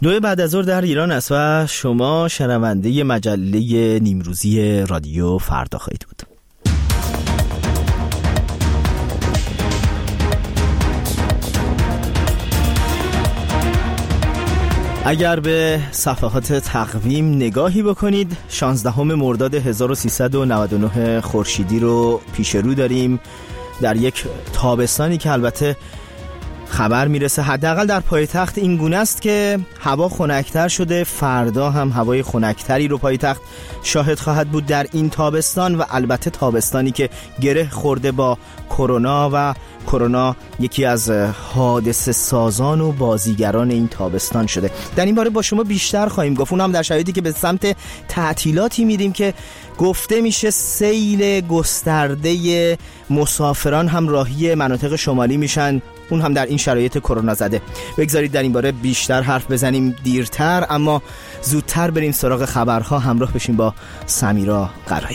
2 بعد از ظهر در ایران است و شما شنونده مجله نیمروزی رادیو فردا خواهید بود. اگر به صفحات تقویم نگاهی بکنید 16 مرداد 1399 خورشیدی رو پیش رو داریم، در یک تابستانی که البته خبر میرسه حداقل در پایتخت این گونه است که هوا خنک‌تر شده. فردا هم هوای خنک‌تری رو پایتخت شاهد خواهد بود در این تابستان و البته تابستانی که گره خورده با کرونا و کرونا یکی از حادثه سازان و بازیگران این تابستان شده. در این باره با شما بیشتر خواهیم گفت، اون هم در شرایطی که به سمت تعطیلاتی میریم که گفته میشه سیل گسترده مسافران هم راهی مناطق شمالی میشن، اون هم در این شرایط کرونا زده. بگذارید در این باره بیشتر حرف بزنیم دیرتر، اما زودتر بریم سراغ خبرها. همراه بشیم با سمیرا قرایی.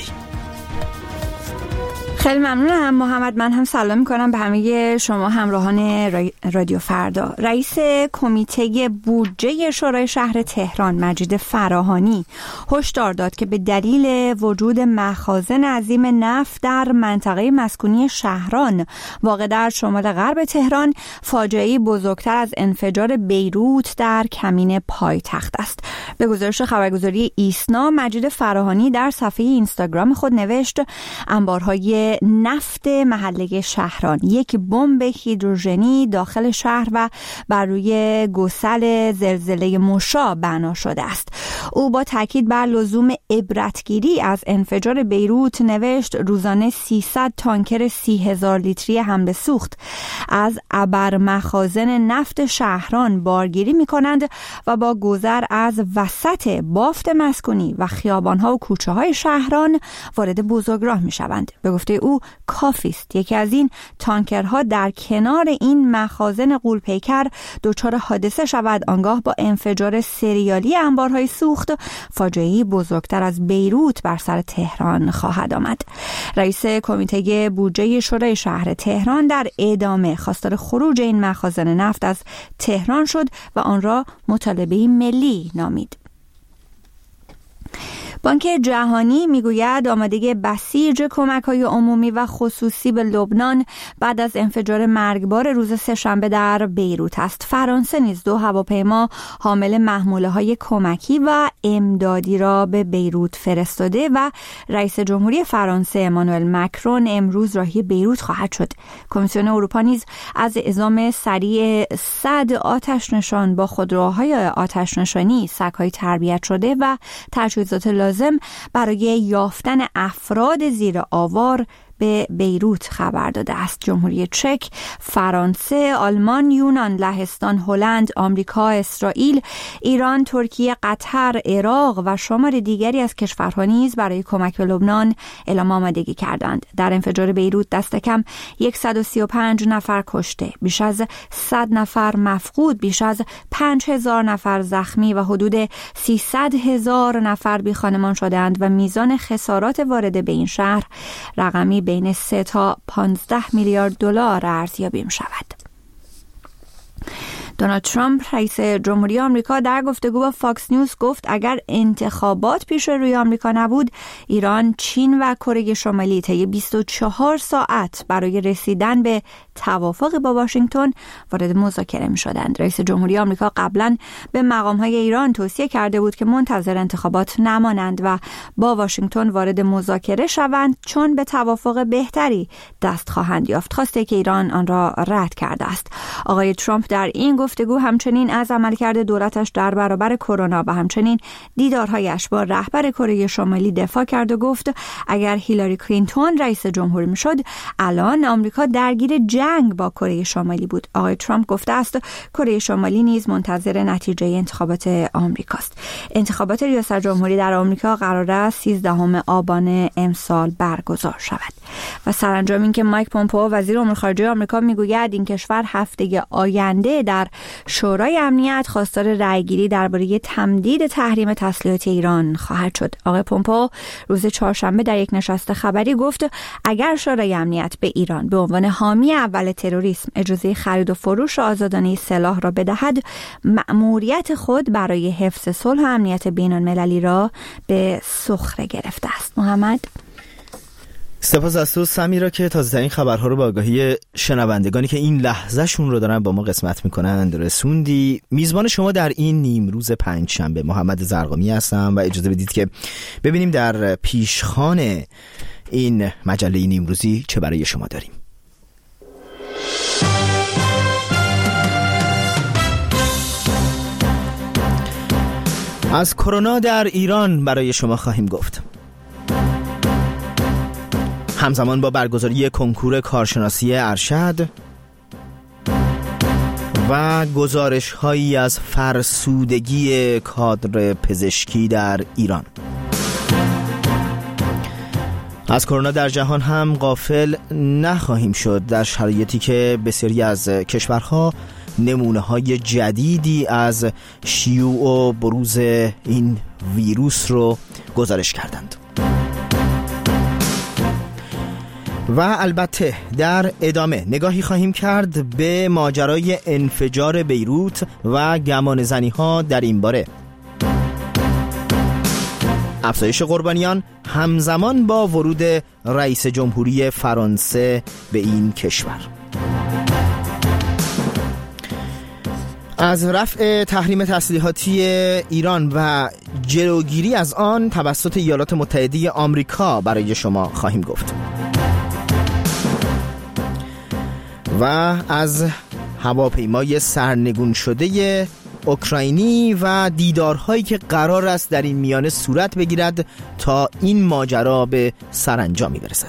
خیلی ممنونم محمد. من هم سلام میکنم به همه شما همراهان رادیو فردا. رئیس کمیته بودجه شورای شهر تهران مجید فراهانی هشدار داد که به دلیل وجود مخازن عظیم نفت در منطقه مسکونی شهران واقع در شمال غرب تهران فاجعه‌ای بزرگتر از انفجار بیروت در کمین پایتخت است. به گزارش خبرگزاری ایسنا، مجید فراهانی در صفحه اینستاگرام خود نوشت انبارهای نفت محله شهران یک بمب هیدروژنی داخل شهر و بر روی گسل زلزله مشا بنا شده است. او با تاکید بر لزوم عبرتگیری از انفجار بیروت نوشت روزانه 300 تانکر 30,000 لیتری حمل سوخت از ابر مخازن نفت شهران بارگیری می کنند و با گذر از وسط بافت مسکونی و خیابانها و کوچه های شهران وارد بزرگراه می شوند. به گفته او کافی است یکی از این تانکرها در کنار این مخازن غول‌پیکر دچار حادثه شود، آنگاه با انفجار سریالی انبارهای سوخت فاجعه‌ای بزرگتر از بیروت بر سر تهران خواهد آمد. رئیس کمیته بودجه شورای شهر تهران در ادامه خواستار خروج این مخازن نفت از تهران شد و آن را مطالبه ملی نامید. بانک جهانی میگوید آمادگی بسیج کمک‌های عمومی و خصوصی به لبنان بعد از انفجار مرگبار روز سه‌شنبه در بیروت است. فرانسه نیز 2 هواپیما حامل محموله‌های کمکی و امدادی را به بیروت فرستاده و رئیس جمهوری فرانسه امانوئل مکرون امروز راهی بیروت خواهد شد. کمیسیون اروپا نیز از اعزام سریع 100 آتش‌نشان با خودروهای آتش‌نشانی، سگ‌های تربیت شده و تجهیزات لازم برای یافتن افراد زیر آوار به بیروت خبر داده است. جمهوری چک، فرانسه، آلمان، یونان، لهستان، هلند، آمریکا، اسرائیل، ایران، ترکیه، قطر، عراق و شمار دیگری از کشورها نیز برای کمک به لبنان اعلام آمادگی کردند. در انفجار بیروت دست کم 135 نفر کشته، بیش از 100 نفر مفقود، بیش از 5000 نفر زخمی و حدود 300,000 نفر بی خانمان شدند و میزان خسارات وارده به این شهر رقمی بین 3 تا 15 میلیارد دلار ارزیابی می شود. دونالد ترامپ رئیس جمهوری آمریکا در گفتگو با فاکس نیوز گفت اگر انتخابات پیش روی آمریکا نبود، ایران، چین و کره شمالی طی 24 ساعت برای رسیدن به توافق با واشنگتن وارد مذاکره می شدند. رئیس جمهوری آمریکا قبلا به مقام‌های ایران توصیه کرده بود که منتظر انتخابات نمانند و با واشنگتن وارد مذاکره شوند چون به توافق بهتری دست خواهند یافت. خواسته که ایران آن را رد کرده است. آقای ترامپ در این گفتگو همچنین از عملکرد دولتش در برابر کرونا و همچنین دیدارهایش با رهبر کره شمالی دفاع کرد و گفت اگر هیلاری کلینتون رئیس جمهور میشد، الان آمریکا درگیر جنگ با کره شمالی بود. آقای ترامپ گفته است کره شمالی نیز منتظر نتیجه انتخابات آمریکاست. انتخابات ریاست جمهوری در آمریکا قرار است 13 آبان امسال برگزار شود. و سرانجام این که مایک پومپئو وزیر امور خارجه آمریکا میگوید این کشور هفته آینده در شورای امنیت خواستار رأیگیری درباره تمدید تحریم تسلیحات ایران خواهد شد. آقای پومپئو روز چهارشنبه در یک نشست خبری گفت اگر شورای امنیت به ایران به عنوان حامی اول اول تروریسم اجازه خرید و فروش آزادانه سلاح را بدهد، مأموریت خود برای حفظ صلح و امنیت بین‌المللی را به سخره گرفته است. محمد، سپاس از تو سمیرا که تازه‌ترین خبرها رو به آگاهی شنوندگانی که این لحظه‌شون رو دارن با ما قسمت میکنند رسوندی. میزبان شما در این نیمروز پنجشنبه محمد زرقامی هستم و اجازه بدید که ببینیم در پیشخوان این مجله نیمروزی چه برای شما داریم. از کرونا در ایران برای شما خواهیم گفت. همزمان با برگزاری کنکور کارشناسی ارشد و گزارش هایی از فرسودگی کادر پزشکی در ایران. از کرونا در جهان هم غافل نخواهیم شد در شرایطی که بسیاری از کشورها نمونه های جدیدی از شیوع و بروز این ویروس رو گزارش کردند. و البته در ادامه نگاهی خواهیم کرد به ماجرای انفجار بیروت و گمانه‌زنی ها در این باره. افزایش قربانیان همزمان با ورود رئیس جمهوری فرانسه به این کشور. از رفع تحریم تسلیحاتی ایران و جلوگیری از آن توسط ایالات متحده آمریکا برای شما خواهیم گفت. و از هواپیمای سرنگون شده اوکراینی و دیدارهایی که قرار است در این میانه صورت بگیرد تا این ماجرا به سرانجامی برسد.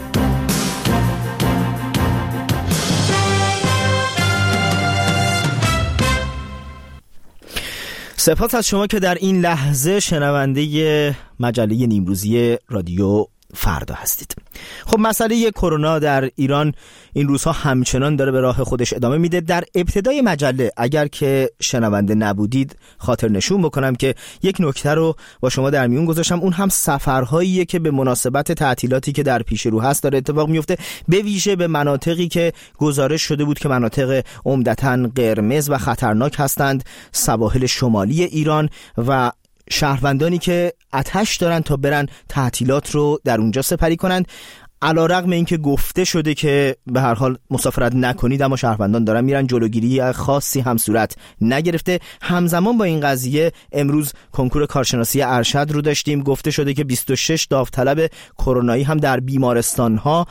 سپاس از شما که در این لحظه شنونده مجله نیمروزی رادیو فردا هستید. خب مسئله کرونا در ایران این روزها همچنان داره به راه خودش ادامه میده. در ابتدای مجله اگر که شنونده نبودید خاطر نشون بکنم که یک نکته رو با شما در میون گذاشتم، اون هم سفرهاییه که به مناسبت تعطیلاتی که در پیش رو هست داره اتفاق میفته، به ویژه به مناطقی که گزارش شده بود که مناطق عمدتاً قرمز و خطرناک هستند، سواحل شمالی ایران، و شهروندانی که آتش دارن تا برن تعطیلات رو در اونجا سپری کنند. علیرغم اینکه گفته شده که به هر حال مسافرت نکنید، اما شهروندان دارن میرن، جلوگیری خاصی هم صورت نگرفته. همزمان با این قضیه امروز کنکور کارشناسی ارشد رو داشتیم. گفته شده که 26 داوطلب کرونایی هم در بیمارستان ها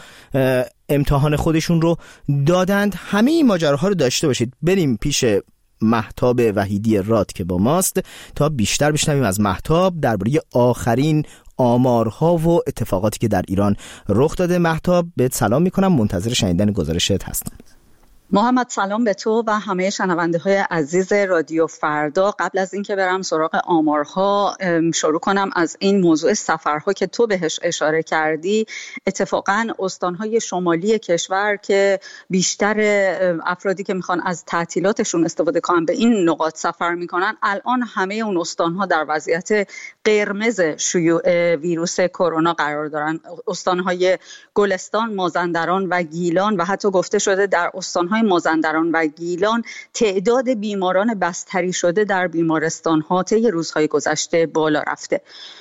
امتحان خودشون رو دادند. همه این ماجراها رو داشته باشید. بریم پیش مهتاب وحیدی راد که با ماست تا بیشتر بشنویم از مهتاب درباره آخرین آمارها و اتفاقاتی که در ایران رخ داده. مهتاب، بهت سلام میکنم، منتظر شنیدن گزارشت هستم. محمد، سلام به تو و همه شنونده های عزیز رادیو فردا. قبل از اینکه برم سراغ آمارها، شروع کنم از این موضوع سفرها که تو بهش اشاره کردی. اتفاقا استانهای شمالی کشور که بیشتر افرادی که میخوان از تعطیلاتشون استفاده کنن به این نقاط سفر میکنن، الان همه اون استانها در وضعیت قرمز شیوع ویروس کرونا قرار دارن. استانهای گلستان، مازندران و گیلان، و حتی گفته شده در استانهای مازندران و گیلان تعداد بیماران بستری شده در بیمارستان‌ها طی روزهای گذشته بالا رفته.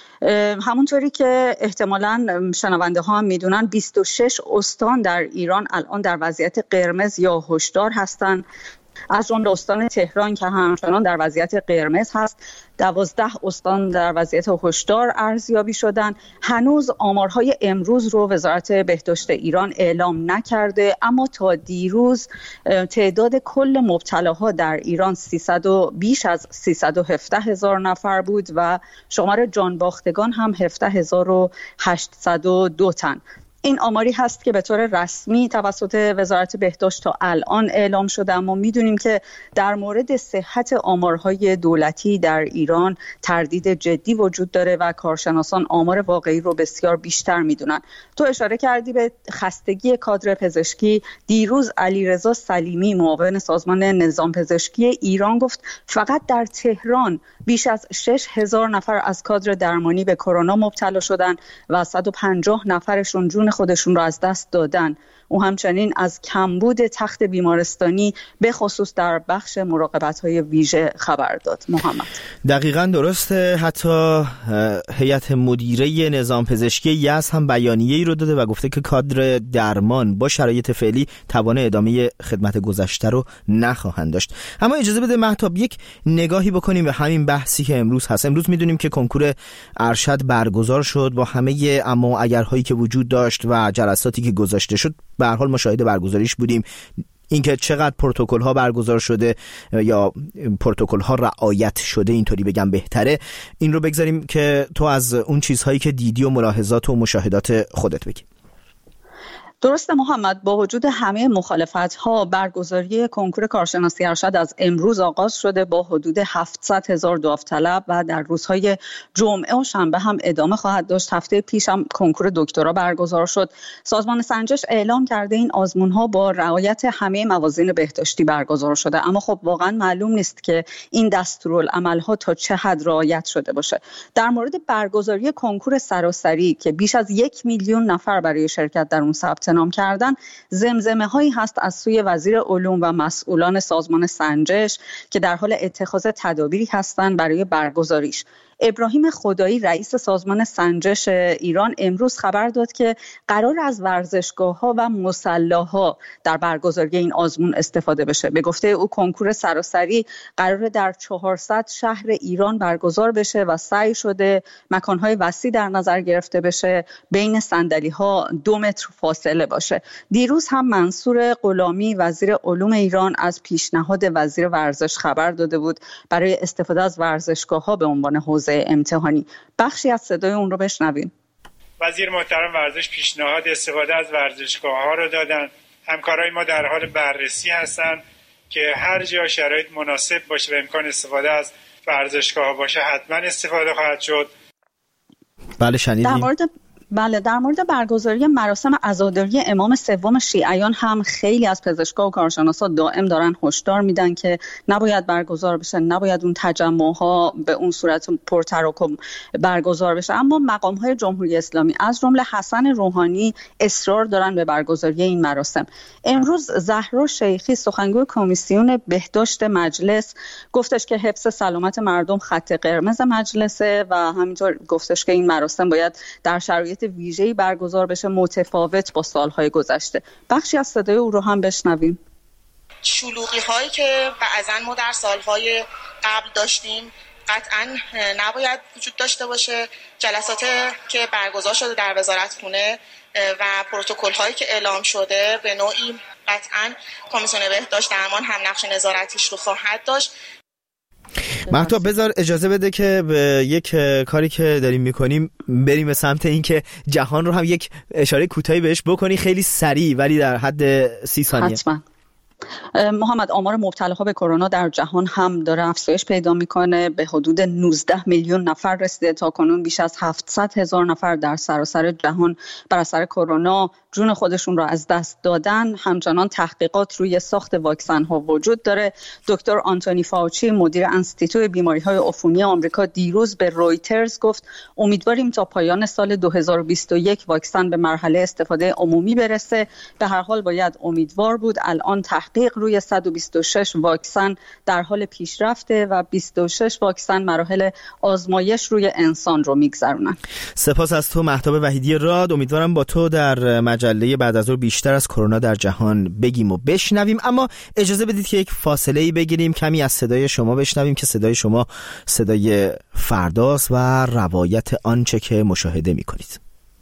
همونطوری که احتمالاً شنونده ها هم میدونن، 26 استان در ایران الان در وضعیت قرمز یا هشدار هستند، از جمله استان تهران که همچنان در وضعیت قرمز هست. 12 استان در وضعیت هشدار ارزیابی شدن. هنوز آمارهای امروز رو وزارت بهداشت ایران اعلام نکرده، اما تا دیروز تعداد کل مبتلاها در ایران بیش از 317,000 نفر بود و شمار جانباختگان هم 17,802 تن. این آماری هست که به طور رسمی توسط وزارت بهداشت تا الان اعلام شده، اما میدونیم که در مورد صحت آمارهای دولتی در ایران تردید جدی وجود داره و کارشناسان آمار واقعی رو بسیار بیشتر میدونن. تو اشاره کردی به خستگی کادر پزشکی. دیروز علیرضا سلیمی، معاون سازمان نظام پزشکی ایران، گفت فقط در تهران بیش از 6,000 نفر از کادر درمانی به کرونا مبتلا شدن و 150 نفرشون جون خودشون را از دست دادن. او همچنین از کمبود تخت بیمارستانی به خصوص در بخش مراقبت‌های ویژه خبر داد. محمد دقیقاً درسته. حتی هیئت مدیره نظام پزشکی یزد هم بیانیه‌ای رو داده و گفته که کادر درمان با شرایط فعلی توان ادامه خدمت گذشته رو نخواهند داشت. اما اجازه بده مهتاب یک نگاهی بکنیم به همین بحثی که امروز هست. امروز میدونیم که کنکور ارشد برگزار شد با همه اما و اگرهایی که وجود داشت و جلساتی که گذاشته شد. به هر حال ما شاهد برگزاریش بودیم. اینکه چقدر پروتکل ها برگزار شده یا پروتکل ها رعایت شده، اینطوری بگم بهتره، این رو بگذاریم که تو از اون چیزهایی که دیدی و ملاحظات و مشاهدات خودت بگی. درسته محمد، با وجود همه مخالفت‌ها برگزاری کنکور کارشناسی ارشد از امروز آغاز شده با حدود 700,000 داوطلب و در روزهای جمعه و شنبه هم ادامه خواهد داشت. هفته پیش هم کنکور دکترا برگزار شد. سازمان سنجش اعلام کرده این آزمون‌ها با رعایت همه موازین بهداشتی برگزار شده، اما خب واقعا معلوم نیست که این دستورالعمل‌ها تا چه حد رعایت شده باشه. در مورد برگزاری کنکور سراسری که بیش از 1,000,000 نفر برای شرکت در اون ثبت نام کردن، زمزمه هایی هست از سوی وزیر علوم و مسئولان سازمان سنجش که در حال اتخاذ تدابیری هستند برای برگزاریش. ابراهیم خدایی رئیس سازمان سنجش ایران امروز خبر داد که قرار از ورزشگاه‌ها و مصلاها در برگزاری این آزمون استفاده بشه. به گفته او کنکور سراسری قرار در 400 شهر ایران برگزار بشه و سعی شده مکان‌های وسیع در نظر گرفته بشه، بین صندلی‌ها 2 متر فاصله باشه. دیروز هم منصور غلامی وزیر علوم ایران از پیشنهاد وزیر ورزش خبر داده بود برای استفاده از ورزشگاه‌ها به عنوان حوزه امتحانی. بخشی از صدای اون رو بشنویم. وزیر محترم ورزش پیشنهاد استفاده از ورزشگاه‌ها رو دادن. همکارای ما در حال بررسی هستن که هر جا شرایط مناسب باشه و امکان استفاده از ورزشگاه‌ها باشه حتما استفاده خواهد شد. بله شنیدیم. در مورد برگزاری مراسم عزاداری امام سوم شیعیان هم خیلی از پزشکا و کارشناسا دائم دارن هشدار میدن که نباید برگزار بشه، نباید اون تجمع‌ها به اون صورت پرتراکم برگزار بشه. اما مقام‌های جمهوری اسلامی از جمله حسن روحانی اصرار دارن به برگزاری این مراسم. امروز زهرا شیخی سخنگوی کمیسیون بهداشت مجلس گفتش که حفظ سلامت مردم خط قرمز مجلسه و همینطور گفتش که این مراسم باید در شرایط ویژه‌ای برگزار بشه، متفاوت با سالهای گذشته. بخشی از صدای او رو هم بشنویم. شلوغی هایی که بعضا ما در سالهای قبل داشتیم قطعا نباید وجود داشته باشه. جلسات که برگزار شده در وزارتخونه و پروتکل هایی که اعلام شده به نوعی قطعا کمیسیون بهداشت درمان هم نقش نظارتیش رو خواهد داشت. مهتاب بذار اجازه بده که به یک کاری که داریم میکنیم بریم به سمت این که جهان رو هم یک اشاره کوتاهی بهش بکنی، خیلی سریع ولی در حد 30 ثانیه. حتما. محمد، آمار مبتلاها به کرونا در جهان هم داره افزایش پیدا میکنه. به حدود 19 میلیون نفر رسیده. تا کنون بیش از 700,000 نفر در سراسر جهان بر اثر کرونا جون خودشون را از دست دادن. همچنان تحقیقات روی ساخت واکسن ها وجود داره. دکتر آنتونی فاوچی مدیر انستیتوی بیماری های عفونی آمریکا دیروز به رویترز گفت امیدواریم تا پایان سال 2021 واکسن به مرحله استفاده عمومی برسه. به هر حال باید امیدوار بود. الان تحقیق روی 126 واکسن در حال پیشرفته و 26 واکسن مراحل آزمایش روی انسان رو میگذرونن. سپاس از تو مهتاب وحیدی راد. امیدوارم با تو در مجله بعد از ظهر بیشتر از کرونا در جهان بگیم و بشنویم، اما اجازه بدید که یک فاصله‌ای بگیریم، کمی از صدای شما بشنویم که صدای شما صدای فرداست و روایت آنچه که مشاهده می‌کنید.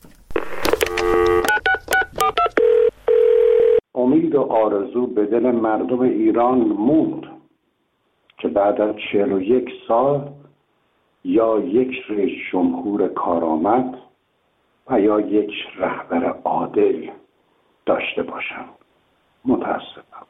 امید و آرزو به دل مردم ایران موند که بعد از 41 سال یا یک رئیس جمهور کارآمد و یا یک رهبر عادل داشته باشم. متاسفم.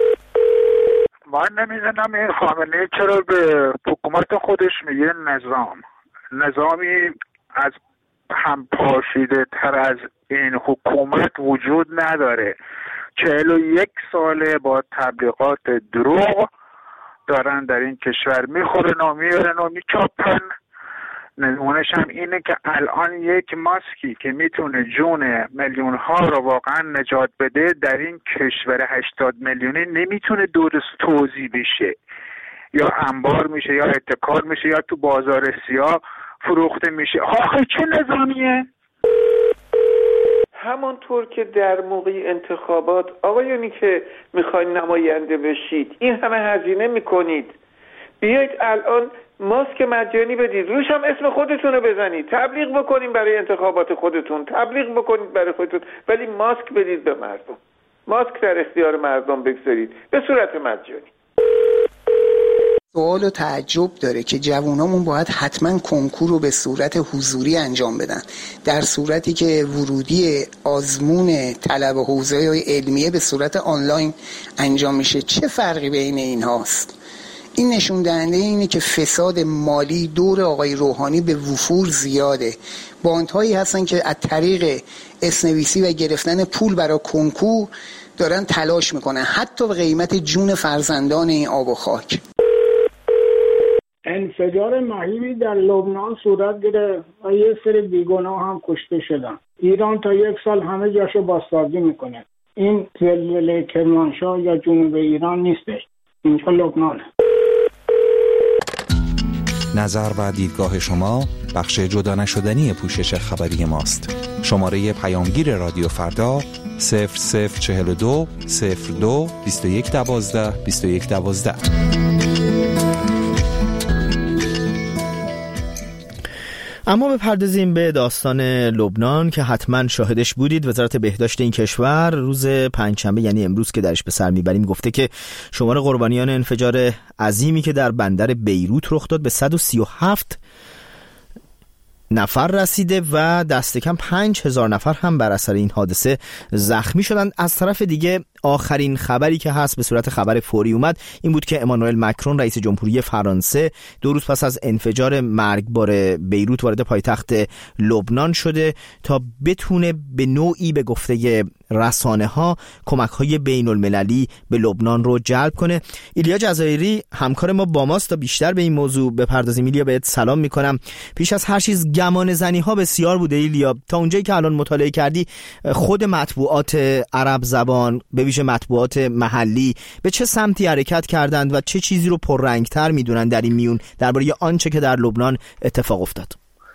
من نمیدونم این خامنه‌ای چرا به حکومت خودش میگه نظامی از هم پاشیده تر از این حکومت وجود نداره. 41 ساله با تبلیغات دروغ دارن در این کشور میخورن و میارن و میچاپن. نمونهش هم اینه که الان یک ماسکی که میتونه جون میلیون ها رو واقعا نجات بده در این کشور 80 میلیونی نمیتونه درست توزیع بشه، یا انبار میشه یا احتکار میشه یا تو بازار سیاه فروخته میشه. آخه چه نظامیه؟ همانطور که در موقع انتخابات آقایونی که میخواین نماینده بشید این همه هزینه میکنید، بیایید الان ماسک مجانی بدید، روش هم اسم خودتون رو بزنید، تبلیغ بکنید برای انتخابات خودتون، تبلیغ بکنید برای خودتون، ولی ماسک بدید به مردم، ماسک در اختیار مردم بگذارید به صورت مجانی. سوال و تعجب داره که جوانامون باید حتما کنکور رو به صورت حضوری انجام بدن، در صورتی که ورودی آزمون طلب حوزه علمیه به صورت آنلاین انجام میشه. چه فرقی بین این هاست؟ این نشون دهنده اینه که فساد مالی دور آقای روحانی به وفور زیاده. باندهایی هستن که از طریق اسنویسی و گرفتن پول برای کنکور دارن تلاش میکنن، حتی به قیمت جون فرزندان این آب و خاک. انفجار مهیبی در لبنان صورت گرفت و یه سری بیگناه هم کشته شدن. ایران تا 1 سال همه جاشو بازسازی میکنه. این زلزله کرمانشاه یا جنوب ایران نیستش، اینجا لبنانه. نظر و دیدگاه شما بخش جدا نشدنی پوشش خبری ماست. شماره پیامگیر رادیو فردا 0042 02 21 12 21 12. اما بپردازیم به داستان لبنان که حتما شاهدش بودید. وزارت بهداشت این کشور روز پنجشنبه یعنی امروز که درش به سر میبریم گفته که شمار قربانیان انفجار عظیمی که در بندر بیروت رخ داد به 137 نفر رسیده و دست کم 5000 نفر هم بر اثر این حادثه زخمی شدند. از طرف دیگه آخرین خبری که هست به صورت خبر فوری اومد این بود که امانوئل مکرون رئیس جمهوری فرانسه 2 روز پس از انفجار مرگبار بیروت وارد پایتخت لبنان شده تا بتونه به نوعی به گفته رسانه ها کمک های بین المللی به لبنان رو جلب کنه. ایلیا جزایری همکار ما با ماست تا بیشتر به این موضوع بپردازیم. ایلیا بهت سلام میکنم. پیش از هر چیز گمان زنی ها بسیار بوده ایلیا، تا اونجایی که الان مطالعه کردی خود مطبوعات عرب زبان به ویژه مطبوعات محلی به چه سمتی حرکت کردند و چه چیزی رو پررنگتر میدونن در این میون درباره آنچه که در لبنان اتفاق افتاد؟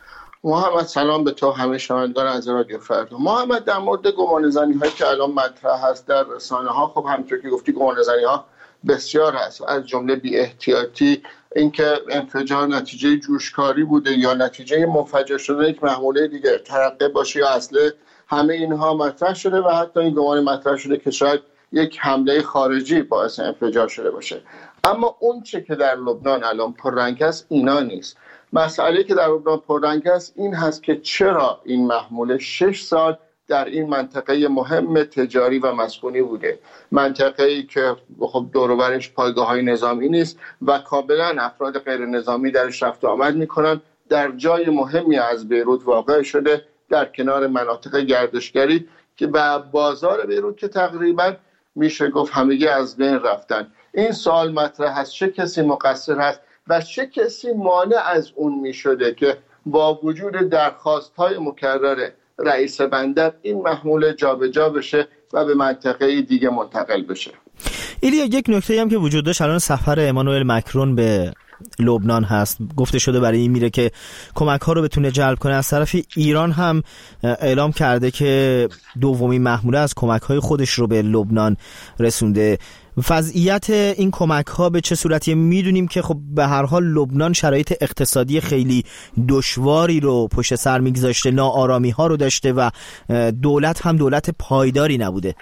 محمد سلام به تو، همه شنوندگان از رادیو فردا. محمد در مورد گمانه‌زنی هایی که الان مطرح هست در رسانه ها، خب همونطور که گفتی گمانه‌زنی ها بسیار هست، از جمله بی احتیاطی، اینکه انفجار نتیجه جوشکاری بوده یا نتیجه منفجر شدن یک محموله دیگه ترقه باشه یا اصله، همه اینها مطرح شده و حتی این گمان مطرح شده که شاید یک حمله خارجی باعث انفجار شده باشه. اما اون چه که در لبنان الان پررنگ است اینا نیست. مسئله که در لبنان پررنگ است این هست که چرا این محموله 6 سال در این منطقه مهم تجاری و مسکونی بوده، منطقه‌ای که خب دور و برش پایگاه‌های نظامی نیست و کاملا افراد غیر نظامی درش رفت و آمد می‌کنن، در جای مهمی از بیروت واقع شده، در کنار مناطق گردشگری که به بازار بیروت که تقریبا میشه گفت همگی از بین رفتن. این سوال مطرح هست چه کسی مقصر هست و چه کسی مانع از اون میشده که با وجود درخواست‌های مکرر رئیس بندر این محموله جابجا بشه و به منطقه دیگه منتقل بشه. ایلیا، یک نکته هم که وجود داشت الان سفر امانوئل مکرون به لبنان هست، گفته شده برای این میره که کمک ها رو بتونه جلب کنه. از طرف ایران هم اعلام کرده که دومین محموله از کمک های خودش رو به لبنان رسونده. وضعیت این کمک ها به چه صورتیه؟ میدونیم که خب به هر حال لبنان شرایط اقتصادی خیلی دشواری رو پشت سر میگذاشته، ناآرامی ها رو داشته و دولت هم دولت پایداری نبوده.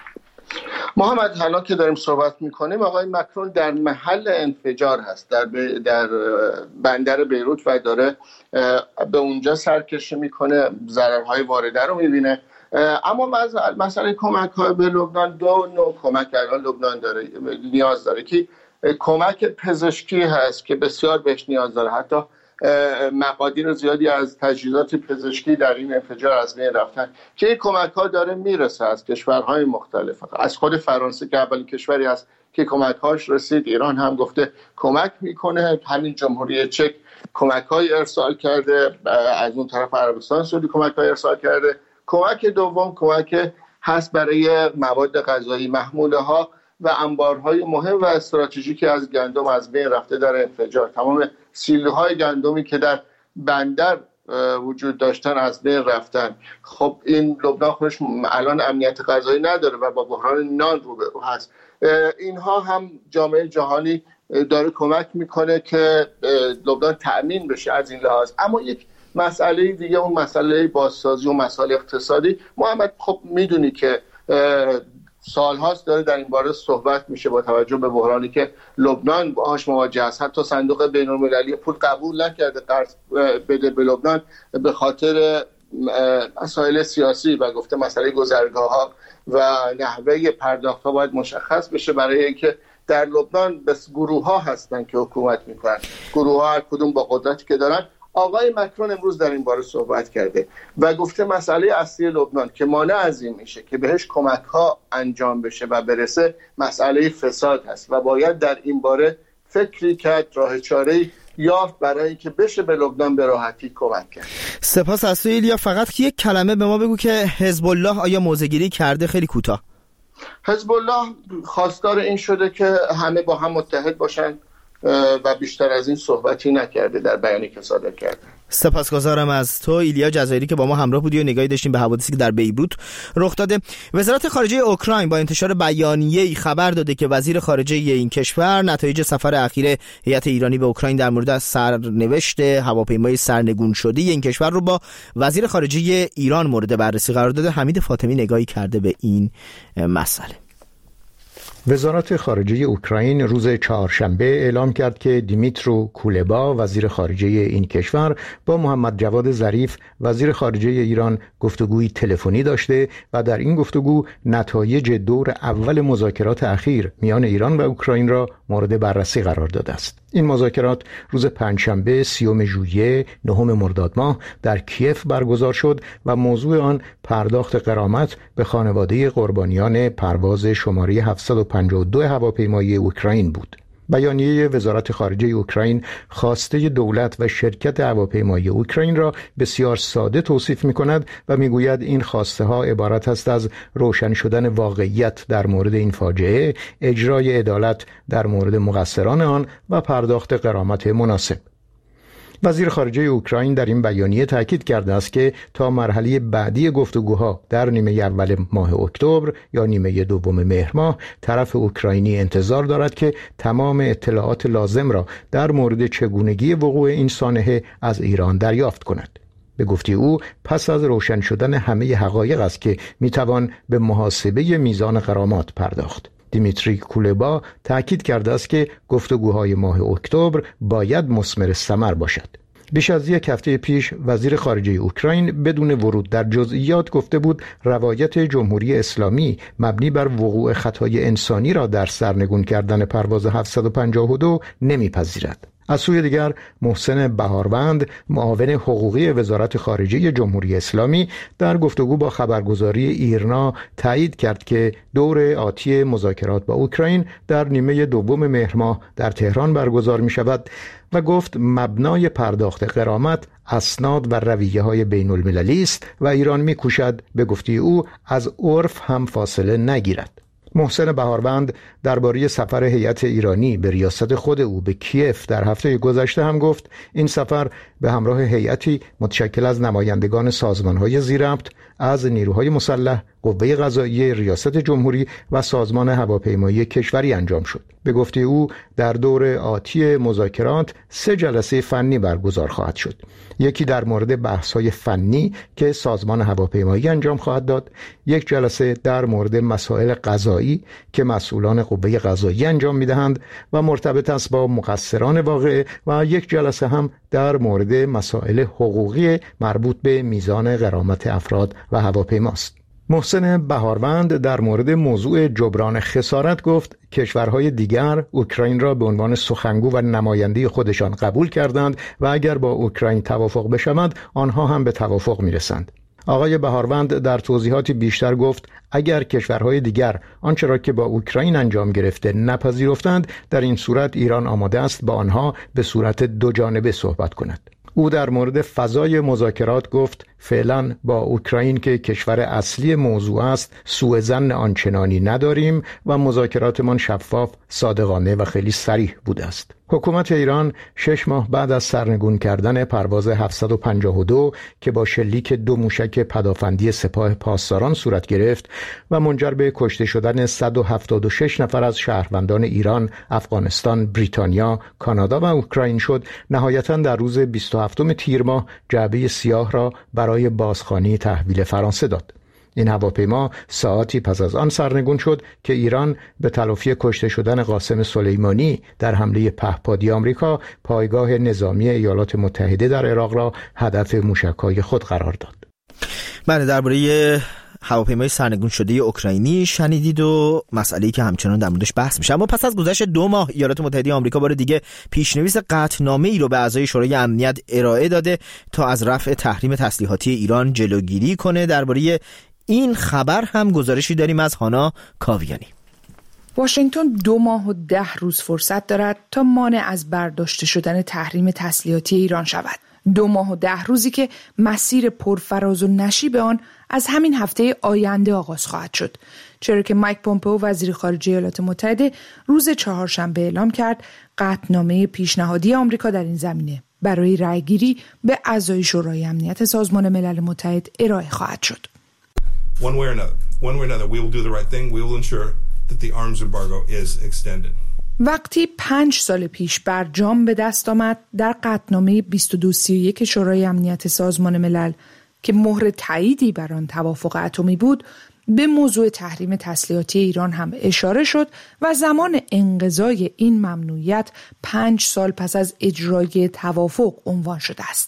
محمد حالا که داریم صحبت میکنیم آقای مکرون در محل انفجار هست، در بندر بیروت و داره به اونجا سرکشی میکنه، ضررهای وارده رو میبینه. اما مسئله کمک های به لبنان، 2 نوع کمک الان لبنان داره نیاز داره که کمک پزشکی هست که بسیار بهش نیاز داره، حتی مقادیر زیادی از تجهیزات پزشکی در این انفجار از بین رفتن که این کمک‌ها داره میرسه از کشورهای مختلف. از خود فرانسه که اولین کشوری است که کمک‌هاش رسید، ایران هم گفته کمک میکنه، همین جمهوری چک کمک‌های ارسال کرده، از اون طرف عربستان سعودی کمک‌های ارسال کرده. کمک دوم کمک هست برای مواد غذایی، محموله‌ها و انبارهای مهم و استراتژیکی از گندم از بین رفته در انفجار. تمام سیلوهای گندمی که در بندر وجود داشتن از بین رفتن. خب این لبنان خودش الان امنیت غذایی نداره و با بحران نان روبرو هست. اینها هم جامعه جهانی داره کمک میکنه که لبنان تأمین بشه از این لحاظ. اما یک مسئله دیگه، اون مسئله بازسازی و مسائل اقتصادی. محمد خب میدونی که سالهاست داره در این باره صحبت میشه با توجه به بحرانی که لبنان باهاش مواجه است. حتی صندوق بین‌المللی پول قبول نکرده قرض بده به لبنان به خاطر مسائل سیاسی و گفته مسئله گذرگاه‌ها و نحوه پرداخت‌ها باید مشخص بشه، برای اینکه در لبنان بس گروه‌ها هستن که حکومت میکنن، گروه‌ها هر کدوم با قدرتی که دارن. آقای مکرون امروز در این باره صحبت کرده و گفته مسئله اصلی لبنان که مانع از این میشه که بهش کمک‌ها انجام بشه و برسه، مسئله فساد هست و باید در این باره فکری کرد، راه چاره‌ای یافت برای اینکه بشه به لبنان به راحتی کمک کرد. سپاس از تو ایلیا. فقط یک کلمه به ما بگو که حزب الله آیا موضع‌گیری کرده؟ خیلی کوتاه. حزب الله خواستار این شده که همه با هم متحد باشن و بیشتر از این صحبتی نکرده در بیانیه که صادر کرده. سپاسگزارم از تو ایلیا جزایری که با ما همراه بودی و نگاهی داشتیم به حوادثی که در بیروت رخ داده. وزارت خارجه اوکراین با انتشار بیانیه‌ای خبر داده که وزیر خارجه این کشور نتایج سفر اخیر هیئت ایرانی به اوکراین در مورد سرنوشت هواپیمای سرنگون شده این کشور رو با وزیر خارجه ایران مورد بررسی قرار داده. حمید فاطمی نگاهی کرده به این مسئله. وزارت خارجه اوکراین روز چهارشنبه اعلام کرد که دیمیترو کولبا وزیر خارجه این کشور با محمد جواد ظریف وزیر خارجه ایران گفتگوی تلفنی داشته و در این گفتگو نتایج دور اول مذاکرات اخیر میان ایران و اوکراین را مورد بررسی قرار داده است. این مذاکرات روز پنجشنبه 30 ژوئیه 9 مرداد ماه در کیف برگزار شد و موضوع آن پرداخت غرامت به خانواده قربانیان پرواز شماره 752 هواپیمایی اوکراین بود. بیانیه وزارت خارجه اوکراین خواسته دولت و شرکت هواپیمایی اوکراین را بسیار ساده توصیف می‌کند و می‌گوید این خواسته ها عبارت است از روشن شدن واقعیت در مورد این فاجعه، اجرای عدالت در مورد مقصران آن و پرداخت غرامت مناسب. وزیر خارجه اوکراین در این بیانیه تاکید کرده است که تا مرحله بعدی گفتگوها در نیمه اول ماه اکتبر یا نیمه دوم مهر ماه طرف اوکراینی انتظار دارد که تمام اطلاعات لازم را در مورد چگونگی وقوع این سانحه از ایران دریافت کند. به گفته او پس از روشن شدن همه حقایق است که میتوان به محاسبه میزان غرامات پرداخت. دیمیتری کولبا تأکید کرده است که گفتگوهای ماه اکتبر باید مثمر ثمر باشد. بیش از یک هفته پیش وزیر خارجه اوکراین بدون ورود در جزئیات گفته بود روایت جمهوری اسلامی مبنی بر وقوع خطای انسانی را در سرنگون کردن پرواز 752 نمیپذیرد. از سوی دیگر محسن بهاروند معاون حقوقی وزارت خارجه جمهوری اسلامی در گفتگو با خبرگزاری ایرنا تایید کرد که دور آتی مذاکرات با اوکراین در نیمه دوم مهر ماه در تهران برگزار می شود و گفت مبنای پرداخت غرامت اسناد و رویه‌های بین‌المللی است و ایران می‌کوشد به گفته او از عرف هم فاصله نگیرد. محسن بهاروند درباره سفر هیئت ایرانی به ریاست خود او به کیف در هفته گذشته هم گفت این سفر به همراه هیئتی متشکل از نمایندگان سازمان‌های زیرربط از نیروهای مسلح، قوه قضاییه، ریاست جمهوری و سازمان هواپیمایی کشوری انجام شد. به گفته او در دور آتی مذاکرات 3 جلسه فنی برگزار خواهد شد. یکی در مورد بحث‌های فنی که سازمان هواپیمایی انجام خواهد داد، یک جلسه در مورد مسائل قضایی که مسئولان قوه قضاییه انجام می‌دهند و مرتبط است با مقصران واقعه و یک جلسه هم در مورد مسائل حقوقی مربوط به میزان غرامت افراد و هواپیماست. محسن بهاروند در مورد موضوع جبران خسارت گفت کشورهای دیگر اوکراین را به عنوان سخنگو و نماینده خودشان قبول کردند و اگر با اوکراین توافق بشود آنها هم به توافق میرسند. آقای بهاروند در توضیحاتی بیشتر گفت اگر کشورهای دیگر آنچه را که با اوکراین انجام گرفته نپذیرفتند، در این صورت ایران آماده است با آنها به صورت دو جانبه صحبت کند. او در مورد فضای مذاکرات گفت فعلا با اوکراین که کشور اصلی موضوع است سوء ظن آنچنانی نداریم و مذاکراتمان شفاف، صادقانه و خیلی صریح بوده است. حکومت ایران 6 ماه بعد از سرنگون کردن پرواز 752 که با شلیک 2 موشک پدافندی سپاه پاسداران صورت گرفت و منجر به کشته شدن 176 نفر از شهروندان ایران، افغانستان، بریتانیا، کانادا و اوکراین شد، نهایتاً در روز 27 تیر ماه جعبه سیاه را برای بازخوانی تحویل فرانسه داد. این هواپیما ساعتی پس از آن سرنگون شد که ایران به تلافی کشته شدن قاسم سلیمانی در حمله پهپادی آمریکا پایگاه نظامی ایالات متحده در عراق را هدف موشک‌های خود قرار داد. بله، درباره هواپیمای سرنگون شده اوکراینی شنیدید و مسئله‌ای که همچنان در موردش بحث میشه. اما پس از گذشت 2 ماه ایالات متحده آمریکا بار دیگه پیشنویس قطعنامه‌ای رو به اعضای شورای امنیت ارائه داده تا از رفع تحریم تسلیحاتی ایران جلوگیری کنه. درباره این خبر هم گزارشی داریم از هانا کاویانی. واشنگتن 2 ماه و 10 روز فرصت دارد تا مانع از برداشته شدن تحریم تسلیحاتی ایران شود. 2 ماه و 10 روزی که مسیر پرفراز و نشیب آن از همین هفته آینده آغاز خواهد شد، چرا که مایک پومپئو وزیر خارجه ایالات متحده روز چهارشنبه اعلام کرد قطعنامه پیشنهادی آمریکا در این زمینه برای رأیگیری به اعضای شورای امنیت سازمان ملل متحد ارائه خواهد شد. One way or another, we will do the right thing. We will ensure that the arms embargo is extended. وقتی 5 سال پیش برجام به دست آمد در قطعنامه 2231 شورای امنیت سازمان ملل که مهر تاییدی بر آن توافق اتمی بود، به موضوع تحریم تسلیحاتی ایران هم اشاره شد و زمان انقضای این ممنوعیت 5 سال پس از اجرای توافق عنوان شده است.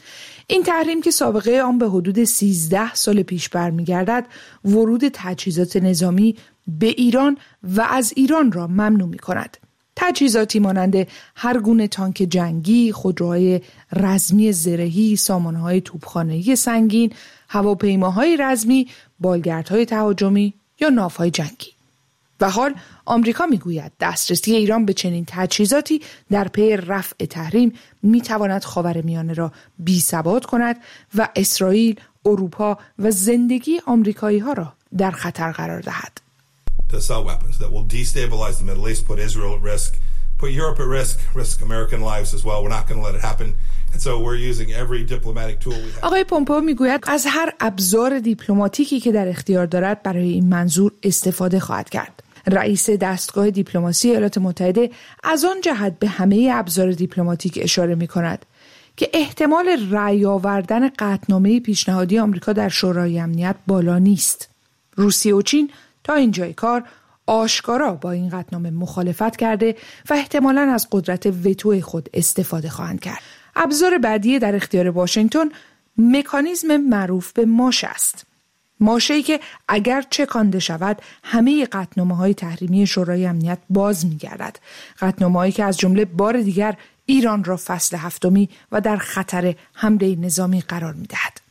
این تحریم که سابقه آن به حدود 13 سال پیش برمیگردد، ورود تجهیزات نظامی به ایران و از ایران را ممنوع می کند. تجهیزاتی مانند هر گونه تانک جنگی، خودروهای رزمی زرهی، سامانه‌های توپخانه‌ای سنگین، هواپیماهای رزمی، بالگردهای تهاجمی یا ناوهای جنگی. و حال آمریکا میگوید دسترسی ایران به چنین تجهیزاتی در پی رفع تحریم میتواند خاورمیانه را بی‌ثبات کند و اسرائیل، اروپا و زندگی آمریکایی‌ها را در خطر قرار دهد. To sell weapons that will destabilize the Middle East, put Israel at risk, put Europe at risk American lives as well. We're not going to let it happen. And so we're using every diplomatic tool we have. آقای پومپئو میگوید از هر ابزار دیپلماتیکی که در اختیار دارد برای این منظور استفاده خواهد کرد. رئیس دستگاه دیپلماسی ایالات متحده از آن جهت به همه ابزار دیپلماتیک اشاره می‌کند که احتمال رأی آوردن قطعنامه پیشنهادی آمریکا در شورای امنیت بالا نیست. روسیه و چین تا اینجای کار آشکارا با این قطعنامه مخالفت کرده و احتمالاً از قدرت وتو خود استفاده خواهند کرد. ابزار بعدی در اختیار واشنگتن مکانیزم معروف به ماشه است. ماشه‌ای که اگر چکانده شود همه قطعنامه‌های تحریمی شورای امنیت باز می‌گردد. قطعنامه‌هایی که از جمله بار دیگر ایران را فصل 7 و در خطر حمله نظامی قرار می‌دهد.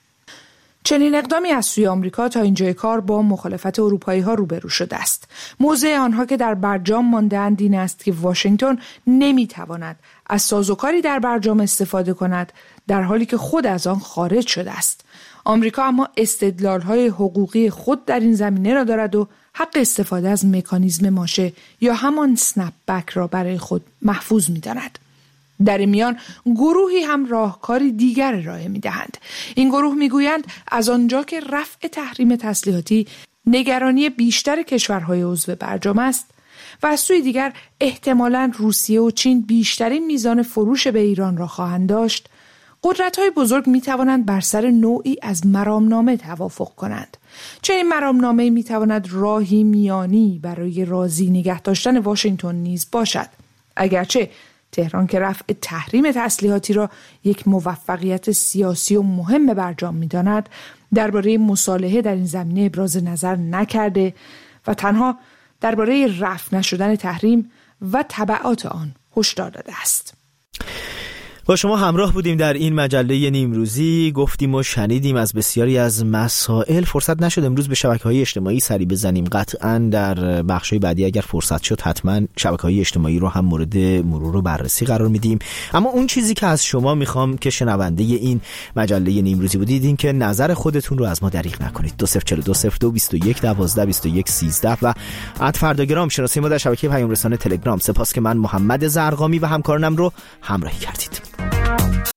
چنین اقدامی از سوی آمریکا تا اینجای کار با مخالفت اروپایی‌ها روبرو شده است. موضع آنها که در برجام مانده‌اند این است که واشنگتن نمی‌تواند از سازوکاری در برجام استفاده کند در حالی که خود از آن خارج شده است. آمریکا اما استدلال‌های حقوقی خود در این زمینه را دارد و حق استفاده از مکانیزم ماشه یا همان سنپ بک را برای خود محفوظ می‌داند. در این میان گروهی هم راهکاری دیگر ارائه می‌دهند. این گروه می‌گویند از آنجا که رفع تحریم تسلیحاتی نگرانی بیشتر کشورهای عضو برجام است و از سوی دیگر احتمالاً روسیه و چین بیشترین میزان فروش به ایران را خواهند داشت، قدرت‌های بزرگ می‌توانند بر سر نوعی از مرامنامه توافق کنند. چنین مرامنامه‌ای می‌تواند راهی میانی برای راضی نگه داشتن واشنگتن نیز باشد. اگرچه تهران که رفع تحریم تسلیحاتی را یک موفقیت سیاسی و مهم برجام می‌داند، درباره مصالحه در این زمینه ابراز نظر نکرده و تنها درباره رفع نشدن تحریم و تبعات آن هشدار داده است. با شما همراه بودیم در این مجله نیمروزی، گفتیم و شنیدیم از بسیاری از مسائل. فرصت نشد امروز به شبکه‌های اجتماعی سری بزنیم. قطعاً در بخش‌های بعدی اگر فرصت شد حتماً شبکه‌های اجتماعی رو هم مورد مرور و بررسی قرار میدیم. اما اون چیزی که از شما میخوام که شنونده این مجله نیمروزی بودید این که نظر خودتون رو از ما دریغ نکنید. 20420221122113 و @فرداگرام شناسه ما در شبکه پیام رسانه تلگرام. سپاس که من محمد زرقامی و همکارانم رو همراهی کردید.